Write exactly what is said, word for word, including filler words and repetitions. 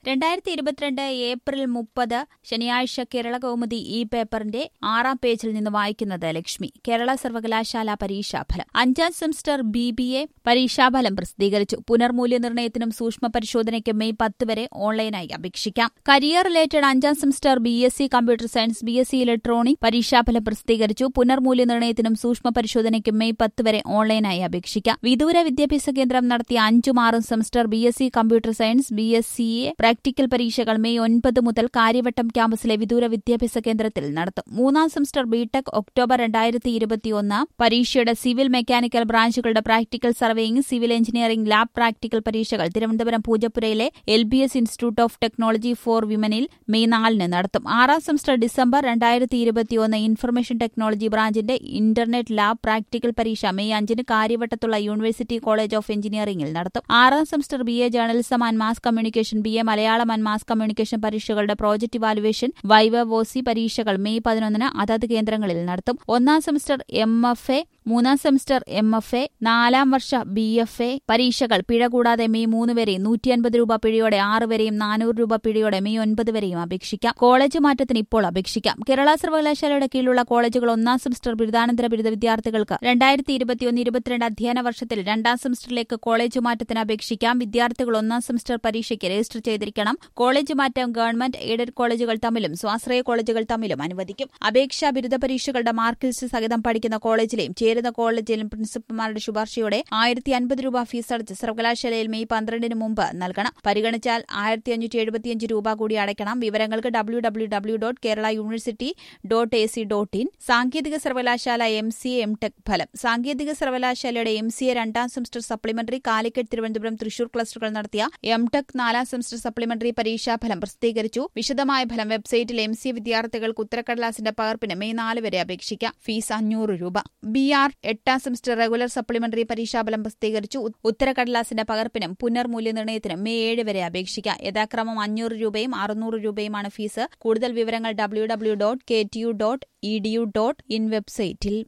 രണ്ടായിരത്തി ഇരുപത്തിരണ്ട് ഏപ്രിൽ മുപ്പത് ശനിയാഴ്ച കേരള കൗമുദി ഈ പേപ്പറിന്റെ ആറാം പേജിൽ നിന്ന് വായിക്കുന്നത് ലക്ഷ്മി. കേരള സർവകലാശാല പരീക്ഷാഫലം. അഞ്ചാം സെമസ്റ്റർ ബി ബി എ പരീക്ഷാഫലം പ്രസിദ്ധീകരിച്ചു. പുനർമൂല്യനിർണ്ണയത്തിനും സൂക്ഷ്മ പരിശോധനയ്ക്കും മെയ് പത്ത് വരെ ഓൺലൈനായി അപേക്ഷിക്കാം. കരിയർ റിലേറ്റഡ് അഞ്ചാം semester B S C computer science, B S C electronic പരീക്ഷാഫലം പ്രസിദ്ധീകരിച്ചു. പുനർമൂല്യനിർണ്ണയത്തിനും സൂക്ഷ്മ പരിശോധനയ്ക്കും മെയ് പത്ത് വരെ ഓൺലൈനായി അപേക്ഷിക്കാം. വിദൂര വിദ്യാഭ്യാസ കേന്ദ്രം നടത്തിയ അഞ്ചും ആറും semester B S C computer science, B S C A practical പരീക്ഷകൾ മെയ് ഒൻപത് മുതൽ കാര്യവട്ടം ക്യാമ്പസിലെ വിദൂര വിദ്യാഭ്യാസ കേന്ദ്രത്തിൽ നടത്തും. മൂന്നാം സെമസ്റ്റർ ബിടെക് ഒക്ടോബർ രണ്ടായിരത്തി ഇരുപത്തിയൊന്ന് പരീക്ഷയുടെ സിവിൽ മെക്കാനിക്കൽ ബ്രാഞ്ചുകളുടെ practical surveying, civil engineering lab practical പരീക്ഷകൾ തിരുവനന്തപുരം പൂജപ്പുരയിലെ L B S institute of technology for വിമനിൽ മെയ് നാലിന് നടത്തും. ആറാം സെമസ്റ്റർ ഡിസംബർ രണ്ടായിരത്തി ഇരുപത്തിയൊന്ന് ഇൻഫർമേഷൻ ടെക്നോളജി ബ്രാഞ്ചിന്റെ ഇന്റർനെറ്റ് ലാബ് പ്രാക്ടിക്കൽ പരീക്ഷ മെയ് അഞ്ചിന് കാര്യവട്ടത്തുള്ള യൂണിവേഴ്സിറ്റി കോളേജ് ഓഫ് എഞ്ചിനീയറിംഗിൽ നടത്തും. ആറാം semester B A journalism and mass communication, B A Malayalam and mass communication പരീക്ഷകളുടെ പ്രോജക്ട് ഇവാലുവേഷൻ, വൈവ വോസി പരീക്ഷകൾ മെയ് പതിനൊന്നിന് അതത് കേന്ദ്രങ്ങളിൽ നടത്തും. ഒന്നാം സെമസ്റ്റർ എം എഫ് എ, മൂന്നാം സെമസ്റ്റർ എം എഫ് എ, നാലാം വർഷ ബി എഫ് എ പരീക്ഷകൾ പിഴ കൂടാതെ മെയ് മൂന്ന് വരെയും നൂറ്റി അൻപത് രൂപ പിഴയോടെ ആറ് വരെയും നാനൂറ് രൂപ പിഴയോടെ മെയ് ഒൻപത് വരെയും അപേക്ഷിക്കാം. കോളേജ് മാറ്റത്തിന് ഇപ്പോൾ അപേക്ഷിക്കാം. കേരള സർവകലാശാലയുടെ കീഴിലുള്ള കോളേജുകൾ ഒന്നാം സെമസ്റ്റർ ബിരുദാനന്തര ബിരുദ വിദ്യാർത്ഥികൾക്ക് രണ്ടായിരത്തി ഇരുപത്തിയൊന്ന് ഇരുപത്തിരണ്ട് അധ്യയന വർഷത്തിൽ രണ്ടാം സെമസ്റ്ററിലേക്ക് കോളേജ് മാറ്റത്തിന് അപേക്ഷിക്കാം. വിദ്യാർത്ഥികൾ ഒന്നാം സെമസ്റ്റർ പരീക്ഷയ്ക്ക് രജിസ്റ്റർ ചെയ്തിരിക്കണം. കോളേജ് മാറ്റം ഗവൺമെന്റ് എയ്ഡഡ് കോളേജുകൾ തമ്മിലും സ്വാശ്രയ കോളേജുകൾ തമ്മിലും അനുവദിക്കും. അപേക്ഷ ബിരുദ പരീക്ഷകളുടെ മാർക്ക് ലിസ്റ്റ് സഹിതം പഠിക്കുന്ന കോളേജിലെയും ചേരുന്ന കോളേജിലും പ്രിൻസിപ്പൽമാരുടെ ശുപാർശയോടെ ആയിരത്തി അൻപത് രൂപ ഫീസ് അടച്ച് സർവകലാശാലയിൽ മെയ് പന്ത്രണ്ടിന് മുമ്പ് നൽകണം. പരിഗണിച്ചാൽ ആയിരത്തി അഞ്ഞൂറ്റി എഴുപത്തിയഞ്ച് രൂപ കൂടി അടയ്ക്കണം. വിവരങ്ങൾക്ക് W W W dot Kerala university dot A C dot in. സാങ്കേതിക സർവകലാശാല M C A M tech ഫലം. സാങ്കേതിക സർവകലാശാലയുടെ എം സി എ രണ്ടാം സെമസ്റ്റർ സപ്ലിമെന്ററി കാലിക്കറ്റ്, തിരുവനന്തപുരം, തൃശൂർ ക്ലസ്റ്ററുകൾ നടത്തിയ എം ടെക് നാലാം സെമസ്റ്റർ സപ്ലിമെന്ററി പരീക്ഷാഫലം പ്രസിദ്ധീകരിച്ചു. വിശദമായ ഫലം വെബ്സൈറ്റിൽ. എം സി എ വിദ്യാർത്ഥികൾക്ക് ഉത്തരക്കടലാസിന്റെ പകർപ്പിന് മെയ് നാല് വരെ അപേക്ഷിക്കാം. ഫീസ് അഞ്ഞൂറ് രൂപ. ബി ആർ എട്ടാം സെമസ്റ്റർ റെഗുലർ സപ്ലിമെന്ററി പരീക്ഷാഫലം പ്രസിദ്ധീകരിച്ചു. ഉത്തരക്കടലാസിന്റെ പകർപ്പിനും പുനർമൂല്യനിർണ്ണയത്തിനും മെയ് ഏഴ് വരെ അപേക്ഷിക്കാം. യഥാക്രമം അഞ്ഞൂറ് രൂപയും അറുന്നൂറ് രൂപയുമാണ് ഫീസ്. കൂടുതൽ വിവരങ്ങൾ W W dot K T U dot E D U dot in വെബ്സൈറ്റിൽ.